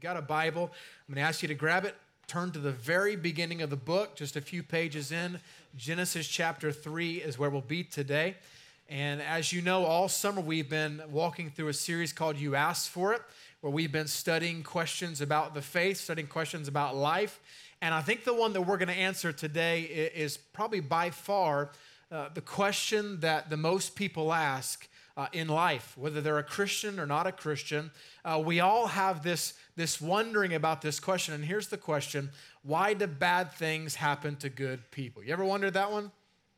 got a Bible, I'm going to ask you to grab it, turn to the very beginning of the book, just a few pages in. Genesis chapter 3 is where we'll be today. And as you know, all summer we've been walking through a series called You Asked For It, where we've been studying questions about the faith, studying questions about life. And I think the one that we're going to answer today is probably by far the question that the most people ask in life, whether they're a Christian or not a Christian. We all have this wondering about this question. And here's the question: why do bad things happen to good people? You ever wondered that one?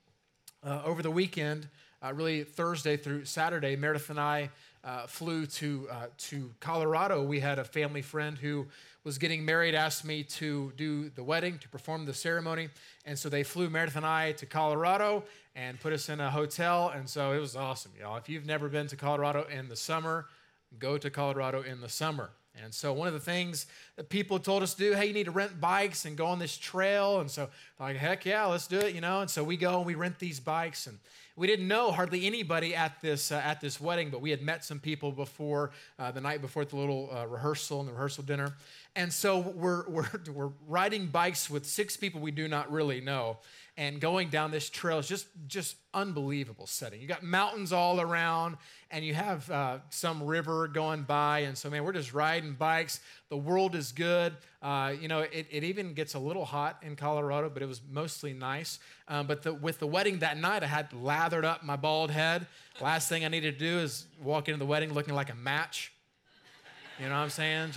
Over the weekend, really Thursday through Saturday, Meredith and I flew to Colorado. We had a family friend who was getting married, asked me to do the wedding, to perform the ceremony. And so they flew Meredith and I to Colorado and put us in a hotel. And so it was awesome, y'all. If you've never been to Colorado in the summer, go to Colorado in the summer. And so one of the things that people told us to do, hey, you need to rent bikes and go on this trail. And so like, heck yeah, let's do it, And so we go and we rent these bikes. And we didn't know hardly anybody at this wedding, but we had met some people before, the night before at the little rehearsal and the rehearsal dinner. And so we're riding bikes with 6 people we do not really know, and going down this trail is just unbelievable setting. You got mountains all around, and you have some river going by, and so, man, we're just riding bikes. The world is good. It even gets a little hot in Colorado, but it was mostly nice. But with the wedding that night, I had lathered up my bald head. Last thing I needed to do is walk into the wedding looking like a match. You know what I'm saying?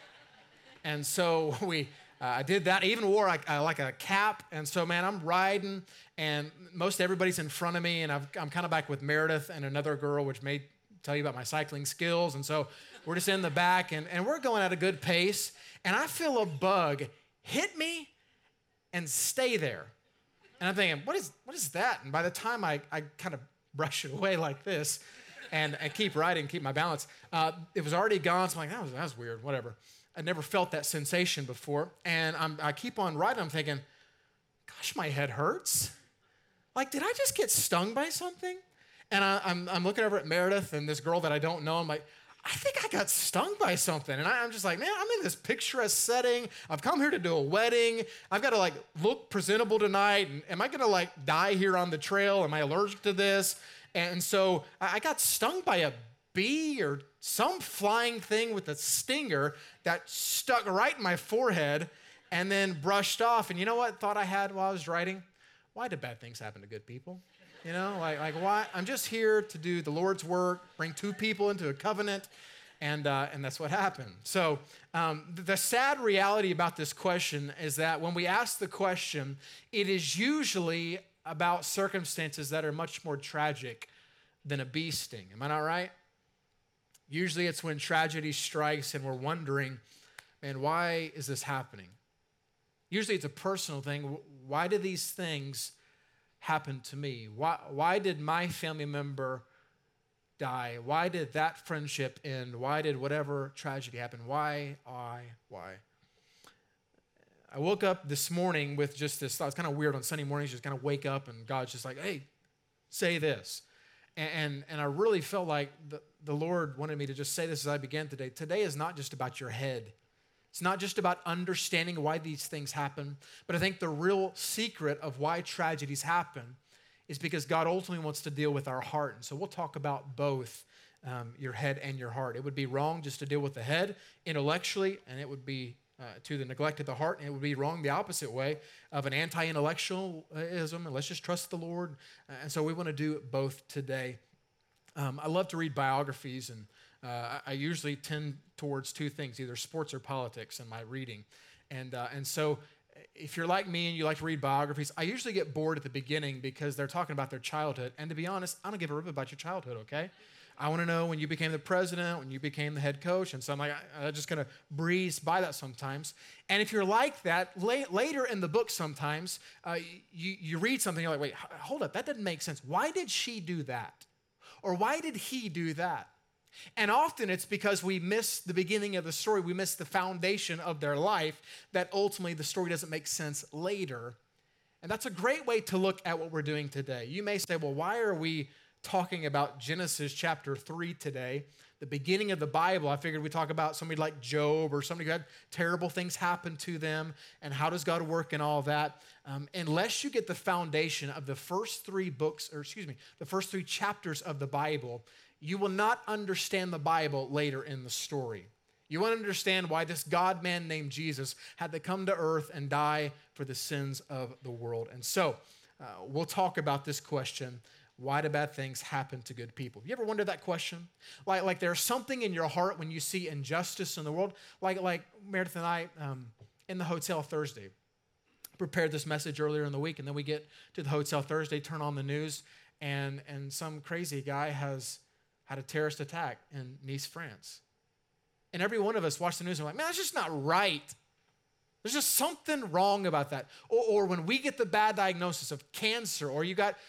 And so I did that. I even wore like a cap. And so, man, I'm riding, and most everybody's in front of me, and I'm kind of back with Meredith and another girl, which may tell you about my cycling skills. And so we're just in the back, and we're going at a good pace, and I feel a bug hit me and stay there. And I'm thinking, what is that? And by the time I kind of brush it away like this and I keep riding, keep my balance, it was already gone. So I'm like, that was weird, whatever. I'd never felt that sensation before. And I keep on riding. I'm thinking, gosh, my head hurts. Like, did I just get stung by something? And I'm looking over at Meredith and this girl that I don't know. I'm like, I think I got stung by something. And I'm just like, man, I'm in this picturesque setting. I've come here to do a wedding. I've got to look presentable tonight. And am I going to die here on the trail? Am I allergic to this? And so I got stung by a bee or some flying thing with a stinger that stuck right in my forehead and then brushed off. And you know what thought I had while I was riding? Why do bad things happen to good people? Like why? I'm just here to do the Lord's work, bring 2 people into a covenant, and that's what happened. So the sad reality about this question is that when we ask the question, it is usually about circumstances that are much more tragic than a bee sting. Am I not right? Usually it's when tragedy strikes and we're wondering, man, why is this happening? Usually it's a personal thing. Why do these things happen to me? Why did my family member die? Why did that friendship end? Why did whatever tragedy happen? Why? I woke up this morning with just this thought. It's kind of weird on Sunday mornings, just kind of wake up and God's just like, hey, say this. And I really felt like the Lord wanted me to just say this as I began today. Today is not just about your head. It's not just about understanding why these things happen, but I think the real secret of why tragedies happen is because God ultimately wants to deal with our heart. And so we'll talk about both your head and your heart. It would be wrong just to deal with the head intellectually, and it would be to the neglect of the heart, and it would be wrong the opposite way of an anti-intellectualism, and let's just trust the Lord. And so we want to do both today. I love to read biographies, and I usually tend towards 2 things, either sports or politics in my reading. And so if you're like me and you like to read biographies, I usually get bored at the beginning because they're talking about their childhood. And to be honest, I don't give a rip about your childhood, okay? I want to know when you became the president, when you became the head coach. And so I'm like, I'm just going to breeze by that sometimes. And if you're like that, later in the book sometimes, you read something, you're like, wait, hold up, that didn't make sense. Why did she do that? Or why did he do that? And often it's because we miss the beginning of the story. We miss the foundation of their life that ultimately the story doesn't make sense later. And that's a great way to look at what we're doing today. You may say, well, why are we talking about Genesis chapter 3 today? the beginning of the Bible, I figured we'd talk about somebody like Job or somebody who had terrible things happen to them and how does God work and all that. Unless you get the foundation of the first three the first three chapters of the Bible, you will not understand the Bible later in the story. You want to understand why this God-man named Jesus had to come to earth and die for the sins of the world. And so we'll talk about this question: why do bad things happen to good people? You ever wondered that question? Like there's something in your heart when you see injustice in the world. Like Meredith and I in the hotel Thursday prepared this message earlier in the week, and then we get to the hotel Thursday, turn on the news, and some crazy guy has had a terrorist attack in Nice, France. And every one of us watch the news and we're like, man, that's just not right. There's just something wrong about that. Or when we get the bad diagnosis of cancer, or you got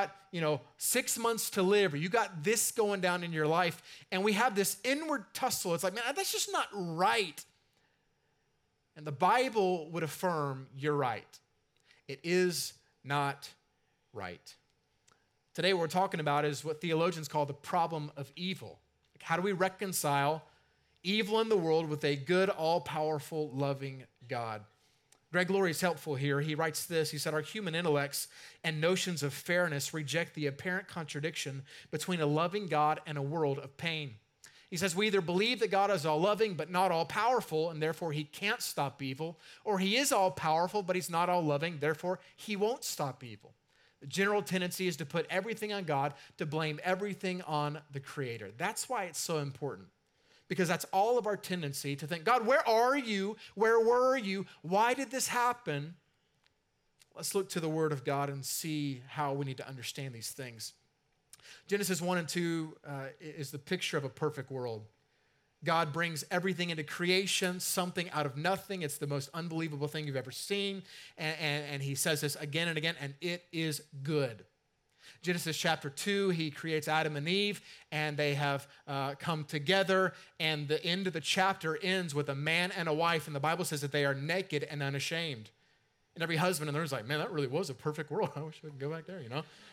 6 months to live, or you got this going down in your life, and we have this inward tussle. It's like, man, that's just not right. And the Bible would affirm you're right. It is not right. Today what we're talking about is what theologians call the problem of evil. Like, how do we reconcile evil in the world with a good, all-powerful, loving God? Greg Laurie is helpful here. He writes this. He said, our human intellects and notions of fairness reject the apparent contradiction between a loving God and a world of pain. He says, we either believe that God is all-loving but not all-powerful, and therefore he can't stop evil, or he is all-powerful but he's not all-loving, therefore he won't stop evil. The general tendency is to put everything on God, to blame everything on the Creator. That's why it's so important. Because that's all of our tendency to think, God, where are you? Where were you? Why did this happen? Let's look to the Word of God and see how we need to understand these things. Genesis 1 and 2 is the picture of a perfect world. God brings everything into creation, something out of nothing. It's the most unbelievable thing you've ever seen. And he says this again and again, and it is good. Genesis chapter 2, he creates Adam and Eve, and they have come together, and the end of the chapter ends with a man and a wife, and the Bible says that they are naked and unashamed. And every husband in there is like, man, that really was a perfect world. I wish I could go back there,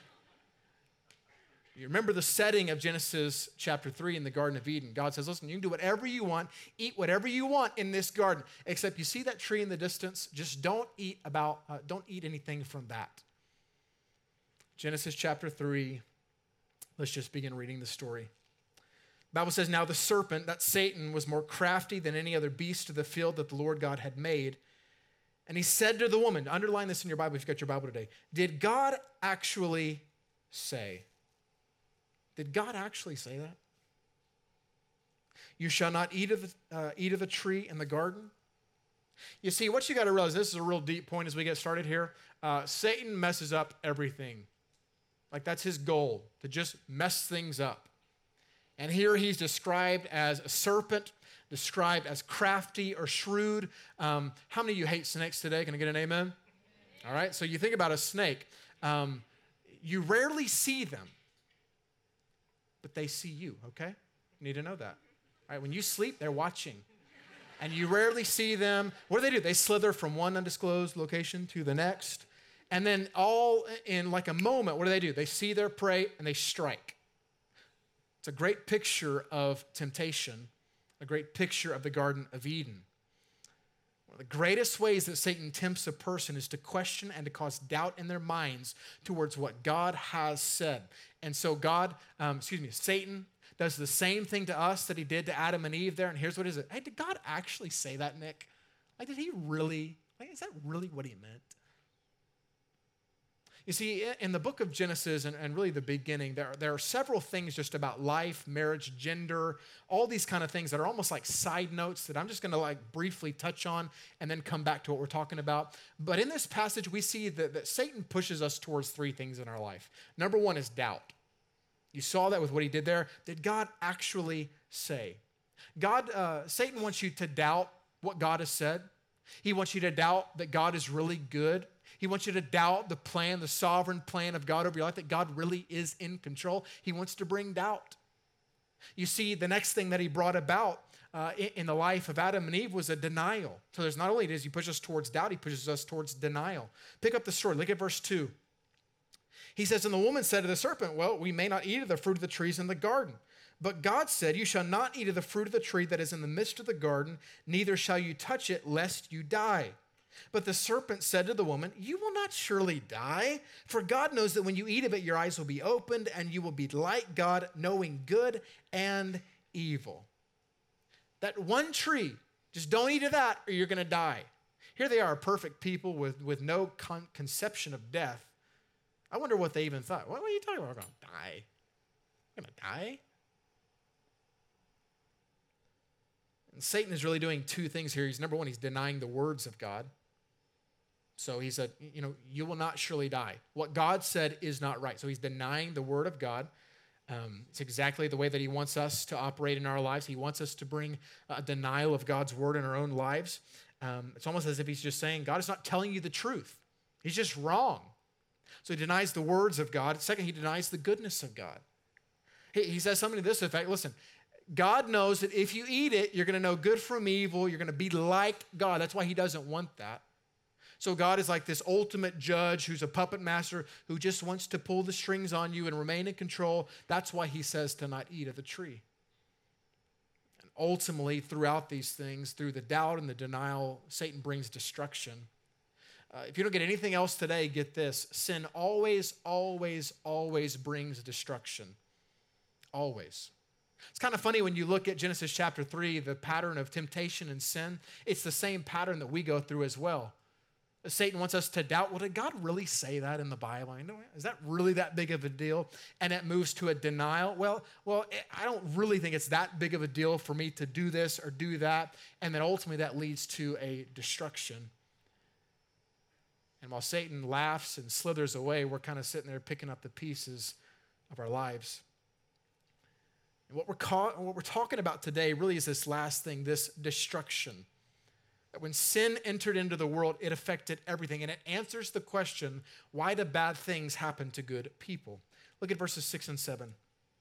You remember the setting of Genesis chapter 3 in the Garden of Eden. God says, listen, you can do whatever you want, eat whatever you want in this garden, except you see that tree in the distance, just don't eat anything from that. Genesis chapter 3, let's just begin reading the story. The Bible says, now the serpent, that Satan, was more crafty than any other beast of the field that the Lord God had made. And he said to the woman, underline this in your Bible if you've got your Bible today, did God actually say? Did God actually say that? You shall not eat of the tree in the garden? You see, what you got to realize, this is a real deep point as we get started here. Satan messes up everything. Like, that's his goal, to just mess things up. And here he's described as a serpent, described as crafty or shrewd. How many of you hate snakes today? Can I get an amen? All right, so you think about a snake. You rarely see them, but they see you, okay? You need to know that. All right, when you sleep, they're watching. And you rarely see them. What do? They slither from one undisclosed location to the next. And then all in like a moment, what do? They see their prey and they strike. It's a great picture of temptation, a great picture of the Garden of Eden. One of the greatest ways that Satan tempts a person is to question and to cause doubt in their minds towards what God has said. And so Satan does the same thing to us that he did to Adam and Eve there. And here's what it is. Hey, did God actually say that, Nick? Like, did he really? Like, is that really what he meant? You see, in the book of Genesis and really the beginning, there are several things just about life, marriage, gender, all these kind of things that are almost like side notes that I'm just going to like briefly touch on and then come back to what we're talking about. But in this passage, we see that Satan pushes us towards three things in our life. Number one is doubt. You saw that with what he did there. Did God actually say? Satan wants you to doubt what God has said. He wants you to doubt that God is really good. He wants you to doubt the sovereign plan of God over your life, that God really is in control. He wants to bring doubt. You see, the next thing that he brought about in the life of Adam and Eve was a denial. So there's not only does he push us towards doubt, he pushes us towards denial. Pick up the story. Look at verse 2. He says, and the woman said to the serpent, well, we may not eat of the fruit of the trees in the garden. But God said, you shall not eat of the fruit of the tree that is in the midst of the garden, neither shall you touch it, lest you die. But the serpent said to the woman, you will not surely die, for God knows that when you eat of it, your eyes will be opened, and you will be like God, knowing good and evil. That one tree, just don't eat of that, or you're going to die. Here they are, perfect people with no conception of death. I wonder what they even thought. What are you talking about? We're going to die. We're going to die? And Satan is really doing two things here. Number one, he's denying the words of God. So he said, you will not surely die. What God said is not right. So he's denying the word of God. It's exactly the way that he wants us to operate in our lives. He wants us to bring a denial of God's word in our own lives. It's almost as if he's just saying, God is not telling you the truth. He's just wrong. So he denies the words of God. Second, he denies the goodness of God. He says something to this effect. Listen, God knows that if you eat it, you're going to know good from evil. You're going to be like God. That's why he doesn't want that. So God is like this ultimate judge who's a puppet master who just wants to pull the strings on you and remain in control. That's why he says to not eat of the tree. And ultimately, throughout these things, through the doubt and the denial, Satan brings destruction. If you don't get anything else today, get this. Sin always, always, always brings destruction. Always. It's kind of funny when you look at Genesis chapter 3, the pattern of temptation and sin. It's the same pattern that we go through as well. Satan wants us to doubt, well, did God really say that in the Bible? Is that really that big of a deal? And it moves to a denial. Well, I don't really think it's that big of a deal for me to do this or do that. And then ultimately that leads to a destruction. And while Satan laughs and slithers away, we're kind of sitting there picking up the pieces of our lives. And what we're talking about today really is this last thing, this destruction. That when sin entered into the world, it affected everything. And it answers the question, why do bad things happen to good people? Look at verses 6 and 7.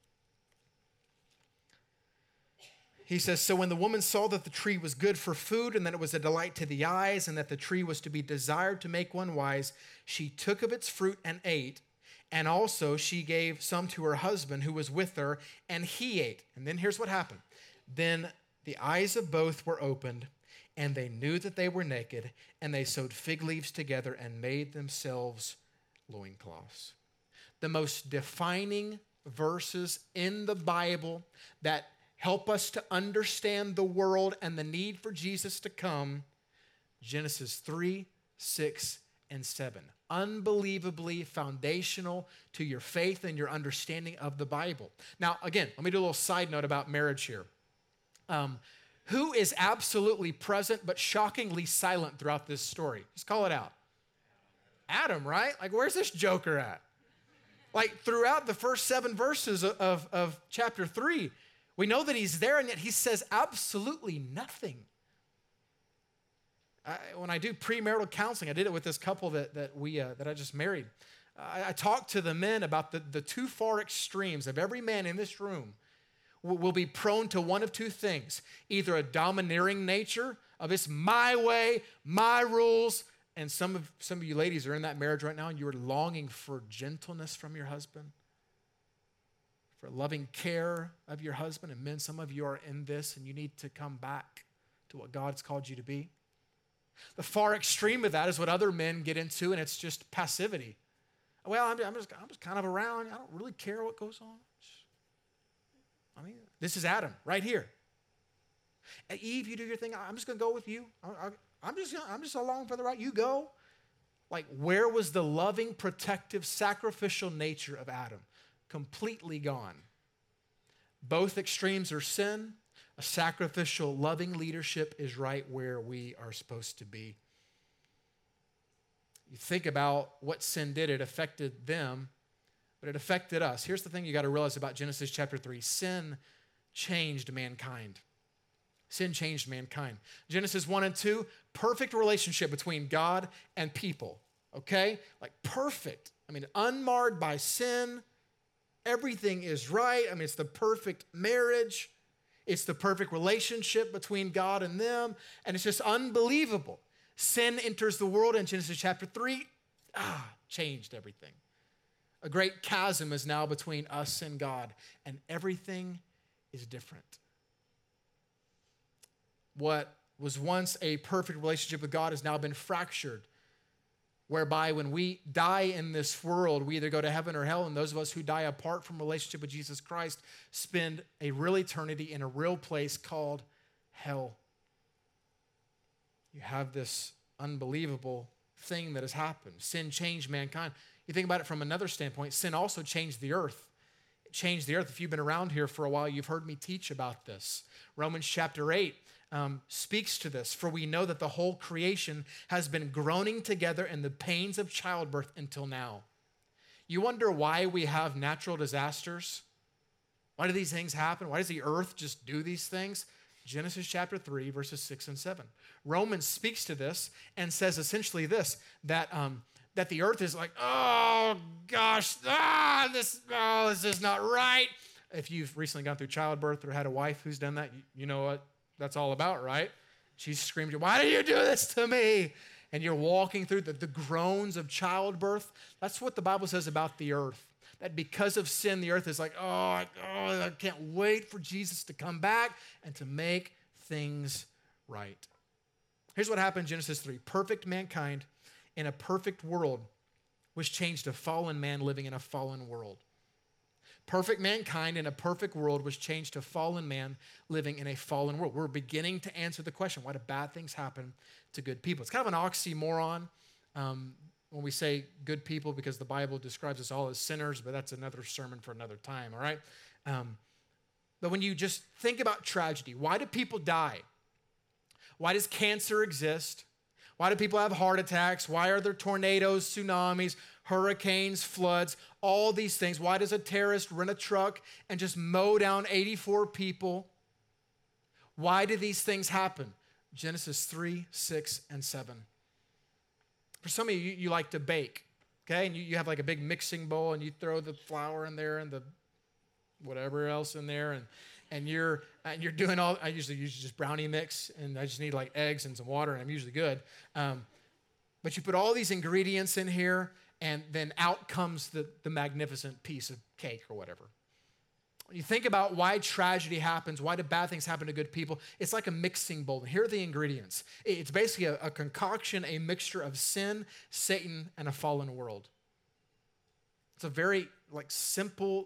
He says, so when the woman saw that the tree was good for food and that it was a delight to the eyes and that the tree was to be desired to make one wise, she took of its fruit and ate. And also she gave some to her husband who was with her, and he ate. And then here's what happened. Then the eyes of both were opened, and they knew that they were naked, and they sewed fig leaves together and made themselves loincloths. The most defining verses in the Bible that help us to understand the world and the need for Jesus to come, Genesis 3, 6, and 7. Unbelievably foundational to your faith and your understanding of the Bible. Now, again, let me do a little side note about marriage here. Who is absolutely present but shockingly silent throughout this story? Just call it out. Adam, right? Like, where's this joker at? Like, throughout the first 7 verses of chapter 3, we know that he's there, and yet he says absolutely nothing. When I do premarital counseling, I did it with this couple that I just married. I talked to the men about the two far extremes of every man in this room will be prone to one of two things. Either a domineering nature of it's my way, my rules, and some of you ladies are in that marriage right now and you're longing for gentleness from your husband, for loving care of your husband. And men, some of you are in this and you need to come back to what God's called you to be. The far extreme of that is what other men get into, and it's just passivity. Well, I'm just kind of around. I don't really care what goes on. This is Adam right here. And Eve, you do your thing. I'm just going to go with you. I'm just along for the ride. You go. Like, where was the loving, protective, sacrificial nature of Adam? Completely gone. Both extremes are sin. A sacrificial, loving leadership is right where we are supposed to be. You think about what sin did. It affected them, but it affected us. Here's the thing you got to realize about Genesis chapter 3. Sin changed mankind. Sin changed mankind. Genesis 1 and 2, perfect relationship between God and people, okay? Like perfect. Unmarred by sin. Everything is right. It's the perfect marriage. It's the perfect relationship between God and them, and it's just unbelievable. Sin enters the world in Genesis chapter 3, changed everything. A great chasm is now between us and God, and everything is different. What was once a perfect relationship with God has now been fractured, whereby when we die in this world, we either go to heaven or hell, and those of us who die apart from relationship with Jesus Christ spend a real eternity in a real place called hell. You have this unbelievable thing that has happened. Sin changed mankind. You think about it from another standpoint, sin also changed the earth. It changed the earth. If you've been around here for a while, you've heard me teach about this. Romans chapter 8 speaks to this. For we know that the whole creation has been groaning together in the pains of childbirth until now. You wonder why we have natural disasters? Why do these things happen? Why does the earth just do these things? Genesis chapter 3, verses 6 and 7. Romans speaks to this and says essentially this, that the earth is like, oh gosh, this is not right. If you've recently gone through childbirth or had a wife who's done that, you know what that's all about, right? She screamed, why do you do this to me? And you're walking through the groans of childbirth. That's what the Bible says about the earth. That because of sin, the earth is like, I can't wait for Jesus to come back and to make things right. Here's what happened in Genesis 3. Perfect mankind in a perfect world was changed to fallen man living in a fallen world. Perfect mankind in a perfect world was changed to fallen man living in a fallen world. We're beginning to answer the question, why do bad things happen to good people? It's kind of an oxymoron when we say good people, because the Bible describes us all as sinners, but that's another sermon for another time, all right? But when you just think about tragedy, why do people die? Why does cancer exist? Why do people have heart attacks? Why are there tornadoes, tsunamis, hurricanes, floods, all these things? Why does a terrorist rent a truck and just mow down 84 people? Why do these things happen? Genesis 3, 6, and 7. For some of you, you like to bake, okay? And you have like a big mixing bowl and you throw the flour in there and the whatever else in there and you're doing all, I usually use just brownie mix and I just need like eggs and some water and I'm usually good. But you put all these ingredients in here and then out comes the magnificent piece of cake or whatever. When you think about why tragedy happens, why do bad things happen to good people, it's like a mixing bowl. And here are the ingredients. It's basically a concoction, a mixture of sin, Satan, and a fallen world. It's a very simple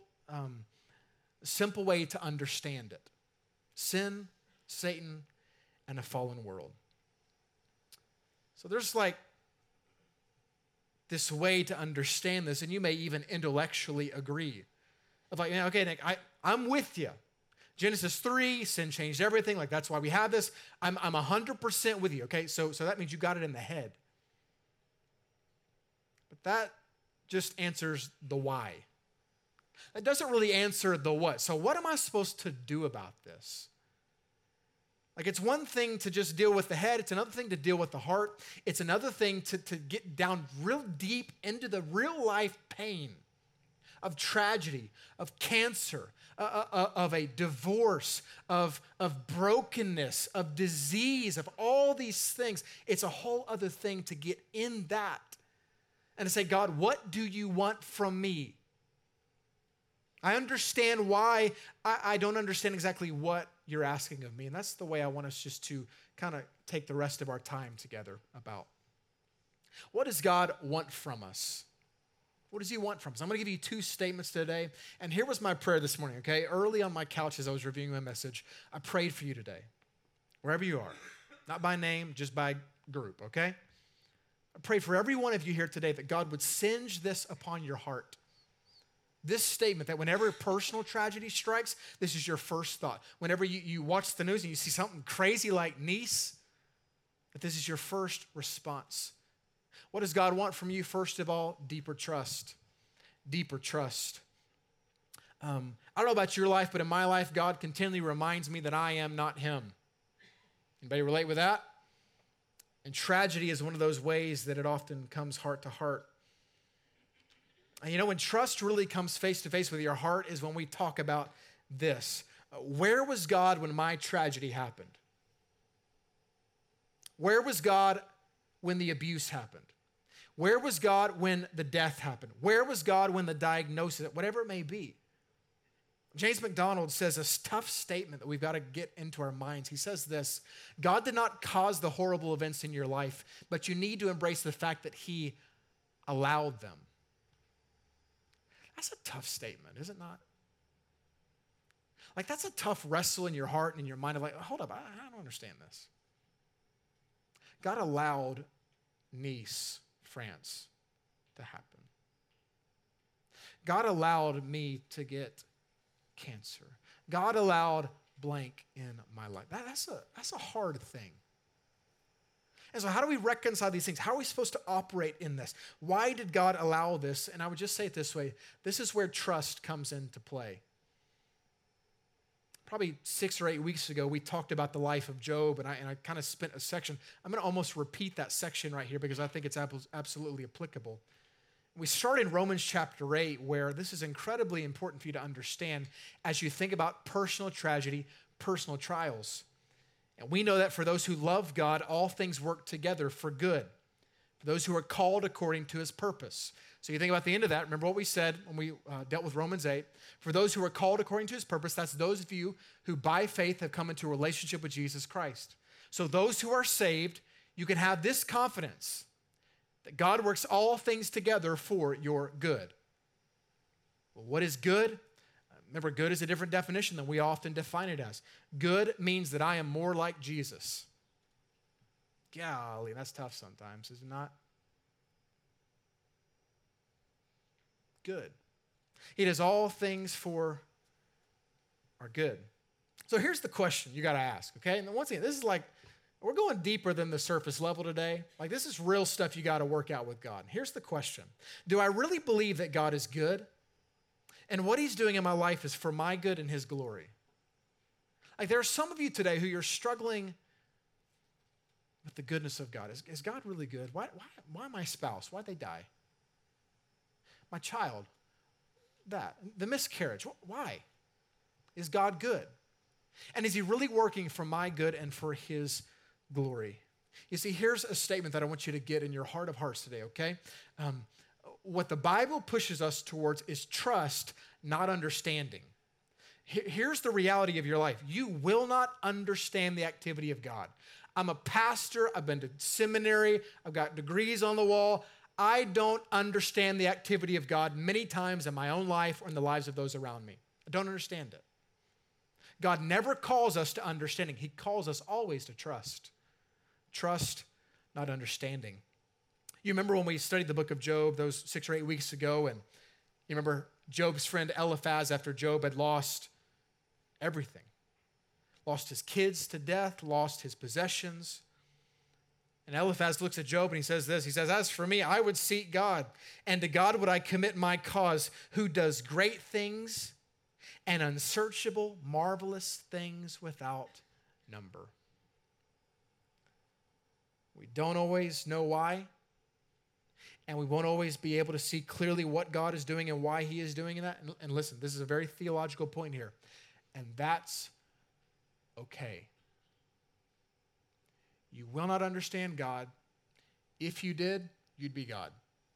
way to understand it. Sin, Satan, and a fallen world. So there's this way to understand this, and you may even intellectually agree. Of okay, Nick, I'm with you. Genesis 3, sin changed everything. That's why we have this. I'm 100% with you, okay? So that means you got it in the head. But that just answers the why. That doesn't really answer the what. So what am I supposed to do about this? It's one thing to just deal with the head. It's another thing to deal with the heart. It's another thing to get down real deep into the real life pain of tragedy, of cancer, of a divorce, of brokenness, of disease, of all these things. It's a whole other thing to get in that and to say, God, what do you want from me? I understand why. I don't understand exactly what you're asking of me. And that's the way I want us just to kind of take the rest of our time together about. What does God want from us? What does he want from us? I'm going to give you two statements today. And here was my prayer this morning, okay? Early on my couch as I was reviewing my message, I prayed for you today, wherever you are. Not by name, just by group, okay? I pray for every one of you here today that God would singe this upon your heart. This statement that whenever personal tragedy strikes, this is your first thought. Whenever you watch the news and you see something crazy like Nice, that this is your first response. What does God want from you? First of all, deeper trust. Deeper trust. I don't know about your life, but in my life, God continually reminds me that I am not him. Anybody relate with that? And tragedy is one of those ways that it often comes heart to heart. And when trust really comes face to face with your heart is when we talk about this. Where was God when my tragedy happened? Where was God when the abuse happened? Where was God when the death happened? Where was God when the diagnosis, whatever it may be? James MacDonald says a tough statement that we've got to get into our minds. He says this: God did not cause the horrible events in your life, but you need to embrace the fact that he allowed them. That's a tough statement, is it not? Like, that's a tough wrestle in your heart and in your mind of like, hold up, I don't understand this. God allowed Nice, France to happen. God allowed me to get cancer. God allowed blank in my life. That's a hard thing. And so how do we reconcile these things? How are we supposed to operate in this? Why did God allow this? And I would just say it this way. This is where trust comes into play. Probably 6 or 8 weeks ago, we talked about the life of Job, and I kind of spent a section. I'm going to almost repeat that section right here because I think it's absolutely applicable. We start in Romans chapter 8, where this is incredibly important for you to understand as you think about personal tragedy, personal trials. And we know that for those who love God, all things work together for good, for those who are called according to his purpose. So you think about the end of that, remember what we said when we dealt with Romans 8. For those who are called according to his purpose, that's those of you who by faith have come into a relationship with Jesus Christ. So those who are saved, you can have this confidence that God works all things together for your good. Well, what is good? Remember, good is a different definition than we often define it as. Good means that I am more like Jesus. Golly, that's tough sometimes, is it not? Good. He does all things for our good. So here's the question you got to ask, okay? And once again, this is like, we're going deeper than the surface level today. Like, this is real stuff you got to work out with God. Here's the question. Do I really believe that God is good? And what he's doing in my life is for my good and his glory? Like, there are some of you today who you're struggling with the goodness of God. Is God really good? Why my spouse? Why'd they die? My child, that. The miscarriage, why? Is God good? And is he really working for my good and for his glory? You see, here's a statement that I want you to get in your heart of hearts today, okay? What the Bible pushes us towards is trust, not understanding. Here's the reality of your life. You will not understand the activity of God. I'm a pastor. I've been to seminary. I've got degrees on the wall. I don't understand the activity of God many times in my own life or in the lives of those around me. I don't understand it. God never calls us to understanding. He calls us always to trust. Trust, not understanding. You remember when we studied the book of Job those 6 or 8 weeks ago, and you remember Job's friend Eliphaz, after Job had lost everything, lost his kids to death, lost his possessions. And Eliphaz looks at Job and he says this, he says, as for me, I would seek God, and to God would I commit my cause, who does great things and unsearchable, marvelous things without number. We don't always know why, and we won't always be able to see clearly what God is doing and why he is doing that. And listen, this is a very theological point here, and that's okay. You will not understand God. If you did, you'd be God.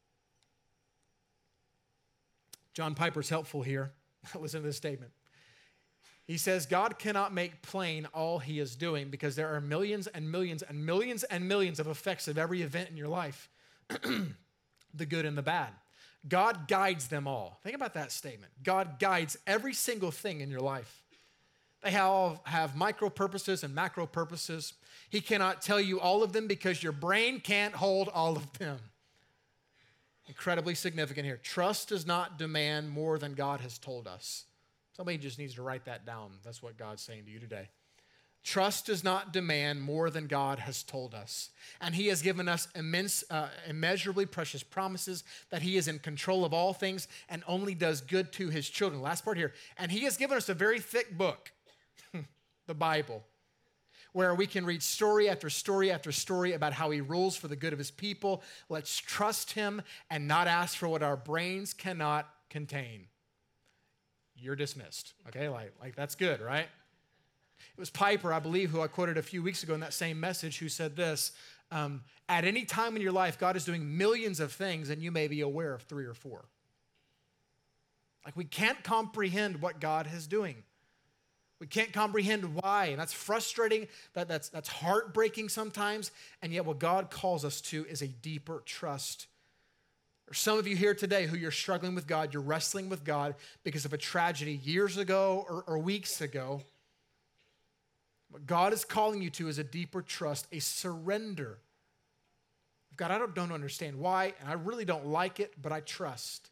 John Piper's helpful here. Listen to this statement. He says, God cannot make plain all he is doing because there are millions and millions and millions and millions of effects of every event in your life, the good and the bad. God guides them all. Think about that statement. God guides every single thing in your life. They all have micro purposes and macro purposes. He cannot tell you all of them because your brain can't hold all of them. Incredibly significant here. Trust does not demand more than God has told us. Somebody just needs to write that down. That's what God's saying to you today. Trust does not demand more than God has told us. And he has given us immeasurably precious promises that he is in control of all things and only does good to his children. Last part here. And he has given us a very thick book, the Bible, where we can read story after story after story about how he rules for the good of his people. Let's trust him and not ask for what our brains cannot contain. You're dismissed, okay? Like that's good, right? It was Piper, I believe, who I quoted a few weeks ago in that same message, who said this, at any time in your life, God is doing millions of things and you may be aware of 3 or 4. Like we can't comprehend what God is doing. We can't comprehend why, and that's frustrating, that's heartbreaking sometimes, and yet what God calls us to is a deeper trust. There's some of you here today who you're struggling with God, you're wrestling with God because of a tragedy years ago or weeks ago. What God is calling you to is a deeper trust, a surrender. God, I don't understand why, and I really don't like it, but I trust.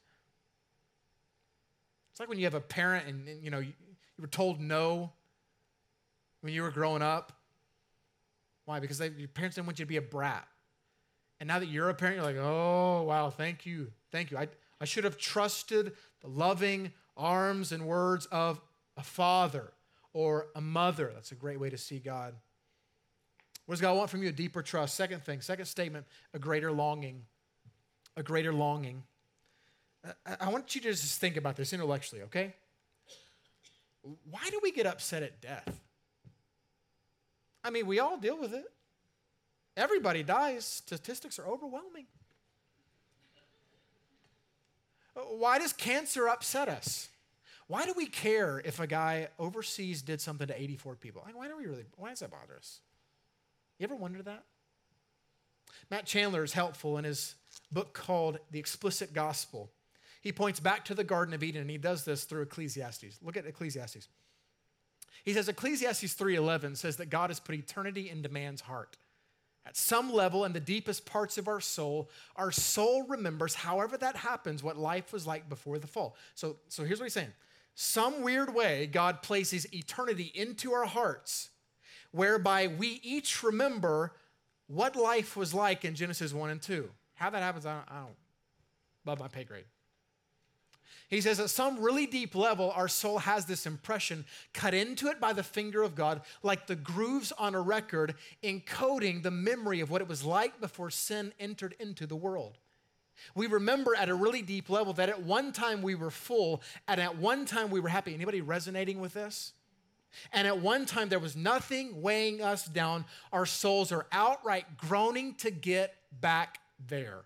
It's like when you have a parent and you were told no when you were growing up. Why? Because your parents didn't want you to be a brat. And now that you're a parent, you're like, oh, wow, thank you. Thank you. I should have trusted the loving arms and words of a father or a mother. That's a great way to see God. What does God want from you? A deeper trust. Second statement, a greater longing. A greater longing. I want you to just think about this intellectually, okay? Why do we get upset at death? I mean, we all deal with it. Everybody dies. Statistics are overwhelming. Why does cancer upset us? Why do we care if a guy overseas did something to 84 people? Like, why does that bother us? You ever wonder that? Matt Chandler is helpful in his book called The Explicit Gospel. He points back to the Garden of Eden, and he does this through Ecclesiastes. Look at Ecclesiastes. He says Ecclesiastes 3:11 says that God has put eternity into man's heart. At some level, in the deepest parts of our soul remembers, however that happens, what life was like before the fall. So here's what he's saying. Some weird way, God places eternity into our hearts, whereby we each remember what life was like in Genesis 1 and 2. How that happens, I don't above my pay grade. He says at some really deep level, our soul has this impression cut into it by the finger of God, like the grooves on a record, encoding the memory of what it was like before sin entered into the world. We remember at a really deep level that at one time we were full, and at one time we were happy. Anybody resonating with this? And at one time there was nothing weighing us down. Our souls are outright groaning to get back there.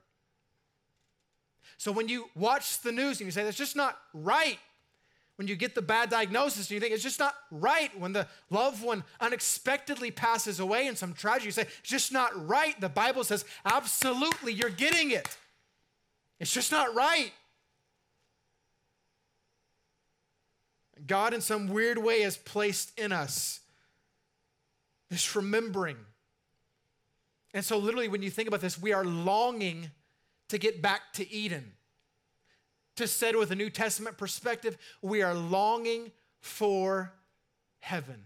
So when you watch the news and you say, that's just not right, when you get the bad diagnosis and you think it's just not right, when the loved one unexpectedly passes away in some tragedy, you say, it's just not right. The Bible says, absolutely, you're getting it. It's just not right. God, in some weird way, has placed in us this remembering. And so literally, when you think about this, we are longing to get back to Eden. To say with a New Testament perspective, we are longing for heaven.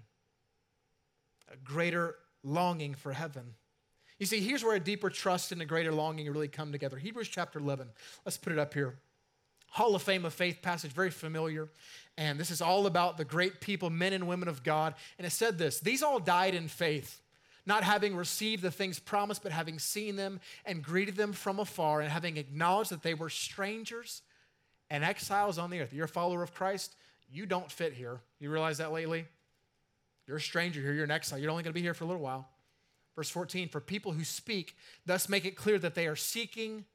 A greater longing for heaven. You see, here's where a deeper trust and a greater longing really come together. Hebrews chapter 11. Let's put it up here. Hall of Fame of Faith passage, very familiar. And this is all about the great people, men and women of God. And it said this, these all died in faith, not having received the things promised, but having seen them and greeted them from afar, and having acknowledged that they were strangers and exiles on the earth. You're a follower of Christ, you don't fit here. You realize that lately? You're a stranger here, you're an exile. You're only going to be here for a little while. Verse 14, for people who speak, thus make it clear that they are seeking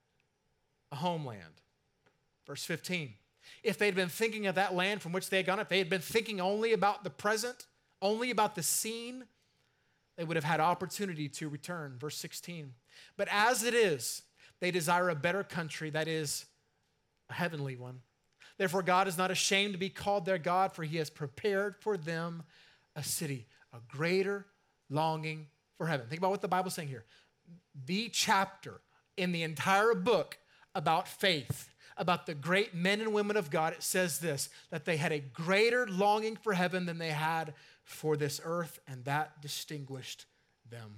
a homeland. Verse 15, if they'd been thinking of that land from which they had gone, if they had been thinking only about the present, only about the scene, they would have had opportunity to return. Verse 16, but as it is, they desire a better country, that is, a heavenly one. Therefore, God is not ashamed to be called their God, for he has prepared for them a city, a greater longing for heaven. Think about what the Bible's saying here. The chapter in the entire book about faith, about the great men and women of God, it says this, that they had a greater longing for heaven than they had for this earth, and that distinguished them.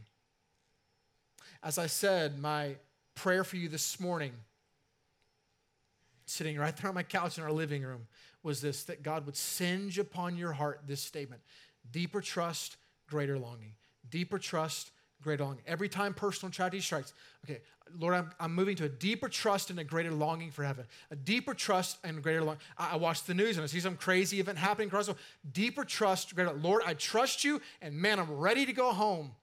As I said, my prayer for you this morning, sitting right there on my couch in our living room, was this, that God would singe upon your heart this statement, deeper trust, greater longing. Deeper trust, greater longing. Every time personal tragedy strikes, okay, Lord, I'm moving to a deeper trust and a greater longing for heaven. A deeper trust and a greater longing. I watch the news and I see some crazy event happening across the world. Deeper trust, greater. Lord, I trust you, and man, I'm ready to go home.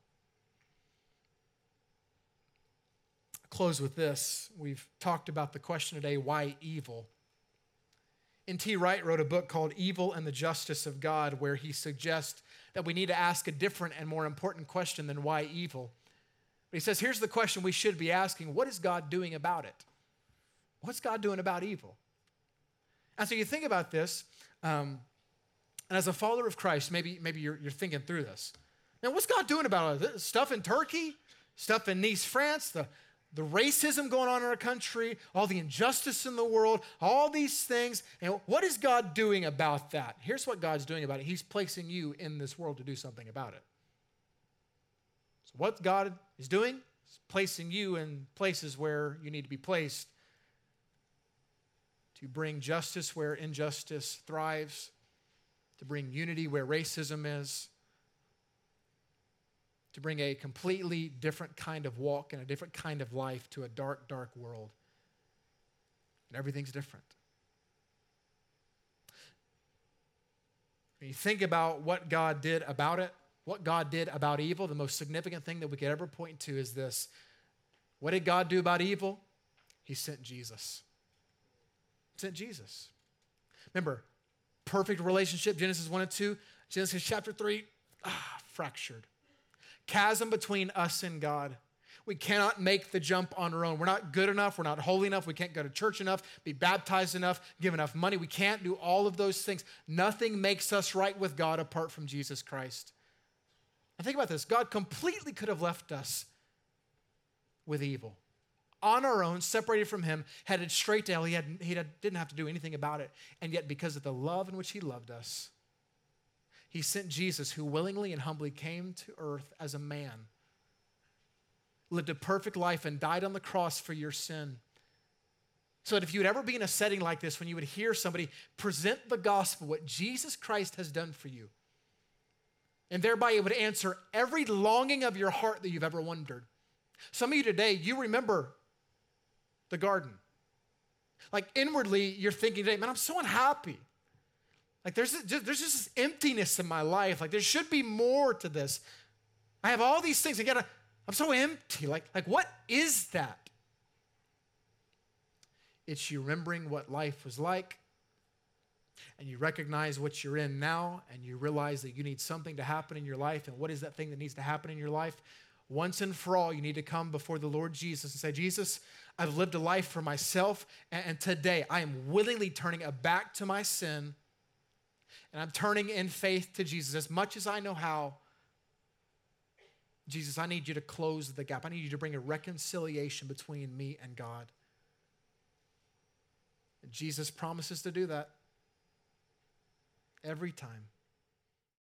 I'll close with this. We've talked about the question today, why evil? N.T. Wright wrote a book called Evil and the Justice of God, where he suggests that we need to ask a different and more important question than why evil. But he says, here's the question we should be asking: what is God doing about it? What's God doing about evil? And so you think about this, and as a follower of Christ, maybe you're thinking through this. Now, what's God doing about it? Stuff in Turkey, stuff in Nice, France, the racism going on in our country, all the injustice in the world, all these things. And what is God doing about that? Here's what God's doing about it. He's placing you in this world to do something about it. So what God is doing is placing you in places where you need to be placed to bring justice where injustice thrives, to bring unity where racism is, to bring a completely different kind of walk and a different kind of life to a dark, dark world. And everything's different. When you think about what God did about it, what God did about evil, the most significant thing that we could ever point to is this. What did God do about evil? He sent Jesus. He sent Jesus. Remember, perfect relationship, Genesis 1 and 2. Genesis chapter 3, fractured. Chasm between us and God. We cannot make the jump on our own. We're not good enough. We're not holy enough. We can't go to church enough, be baptized enough, give enough money. We can't do all of those things. Nothing makes us right with God apart from Jesus Christ. And think about this. God completely could have left us with evil. On our own, separated from him, headed straight to hell. He didn't have to do anything about it. And yet, because of the love in which he loved us, he sent Jesus, who willingly and humbly came to earth as a man, lived a perfect life, and died on the cross for your sin. So that if you would ever be in a setting like this, when you would hear somebody present the gospel, what Jesus Christ has done for you, and thereby it would answer every longing of your heart that you've ever wondered. Some of you today, you remember the garden. Like inwardly, you're thinking today, man, I'm so unhappy. Like there's just this emptiness in my life. Like there should be more to this. I have all these things, and yet I'm so empty. Like what is that? It's you remembering what life was like, and you recognize what you're in now, and you realize that you need something to happen in your life. And what is that thing that needs to happen in your life? Once and for all, you need to come before the Lord Jesus and say, Jesus, I've lived a life for myself, and today I am willingly turning a back to my sin, and I'm turning in faith to Jesus as much as I know how. Jesus, I need you to close the gap. I need you to bring a reconciliation between me and God. And Jesus promises to do that every time.